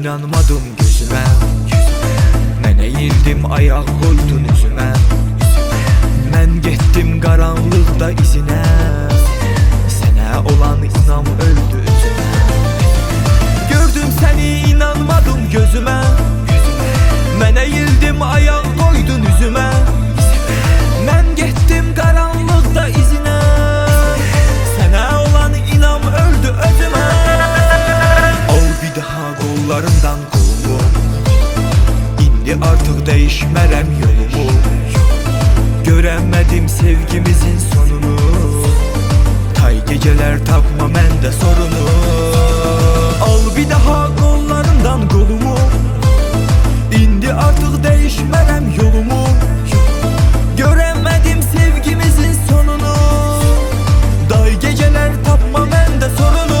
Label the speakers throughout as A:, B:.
A: inanmadım gözüme. Mən əyildim, ayaq qoydun üzümə. Mən getdim qaranlıqda izinə. Sənə olan inam öldü üzümə. Gördüm səni, inanmadım gözümə. Mən əyildim, ayaq qoydun üzümə. Mən getdim qaranlıqda izinə. Sənə olan inam öldü özümə. Al bir daha qollarımdan qolumu. İndi artıq dəyişmərəm yolumu. Görəmədim sevgimizin sonunu. Tay gecələr tapma məndə sorunu. Al bir daha qollarımdan qolumu. İndi artıq dəyişmərəm yolumu. Görəmədim sevgimizin sonunu. Day gecələr tapma məndə sorunu.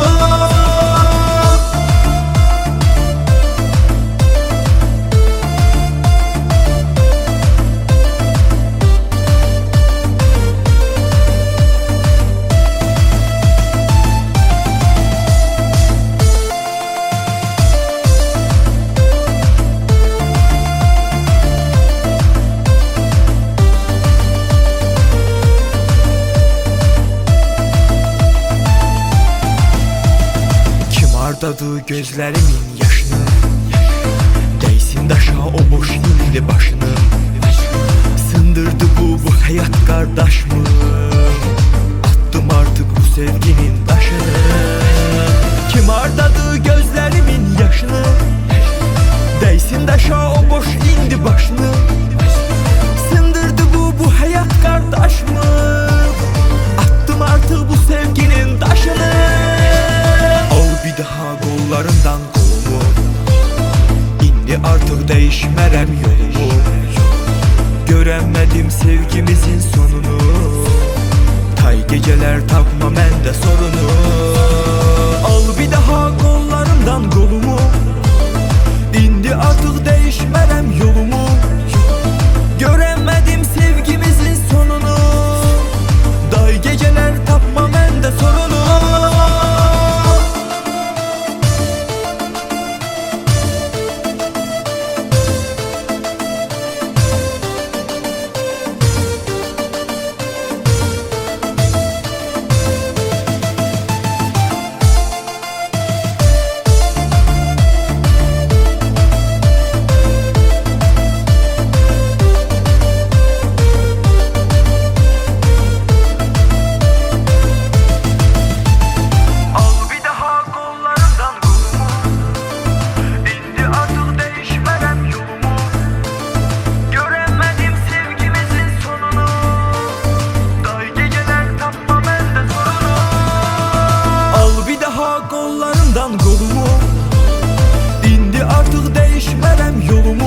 A: Hardadı gözlərimin yaşını. Dəysin daşa o boş indi başını. Sındırdı bu həyat qardaşmı? Attım artıq bu sevginin daşını. Kim hardadı gözlərimin yaşını? Dəysin daşa o boş indi başını. Sındırdı bu həyat qardaşmı? Attım artıq bu sevginin daşını. Bir daha qollarımdan qolumu. İndi artıq dəyişmərəm yolumu. Görəmədim sevgimizin sonunu. Tay gecələr tapma məndə sorunu. Al bir daha qollarımdan qolumu. İndi artıq dəyişmərəm yolumu. Görəmədim sevgimizin sonunu. Day gecələr tapma məndə sorunu. Qollarımdan qolumu. İndi artıq dəyişmərəm yolumu.